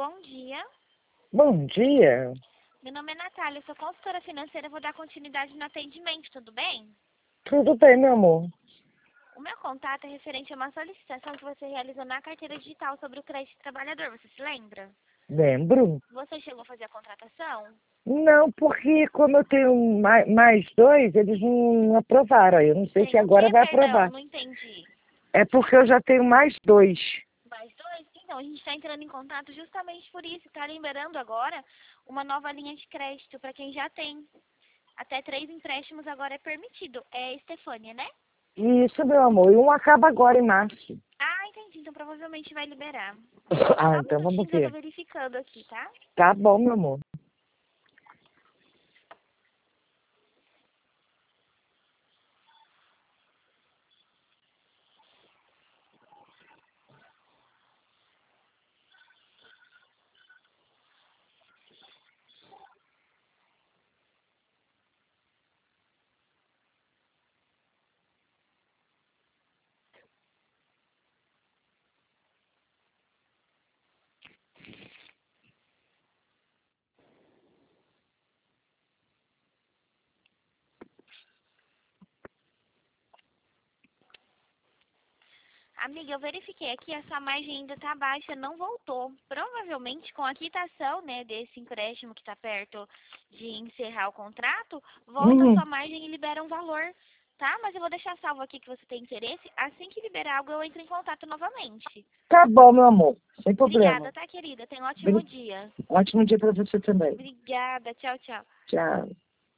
bom dia. Bom dia. Meu nome é Natália, eu sou consultora financeira, vou dar continuidade no atendimento, tudo bem? Tudo bem, meu amor? O meu contato é referente a uma solicitação que você realizou na carteira digital sobre o crédito trabalhador, você se lembra? Lembro. Você chegou a fazer a contratação? Não, porque como eu tenho mais dois, eles não aprovaram. Eu não sei se Tem o agora quê, vai perdão? aprovar. Não entendi. É porque eu já tenho mais dois. Mais dois? Então, a gente está entrando em contato justamente por isso, está liberando agora uma nova linha de crédito para quem já tem. Até 3 empréstimos agora é permitido. É Estefânia, né? Isso, meu amor. E um acaba agora em março. Ah, entendi. Então provavelmente vai liberar. Ah, Só um então vamos minutinho que eu tô ver. verificando aqui, tá? Tá bom, meu amor. Amiga, eu verifiquei aqui, essa margem ainda tá baixa, não voltou. Provavelmente com a quitação, né, desse empréstimo que tá perto de encerrar o contrato, volta a Uhum. sua margem e libera um valor, tá? Mas eu vou deixar salvo aqui que você tem interesse. Assim que liberar algo, eu entro em contato novamente. Tá bom, meu amor. Sem problema. Obrigada, tá, querida? Tenha um ótimo dia. Ótimo dia pra você também. Obrigada. Tchau, tchau. Tchau.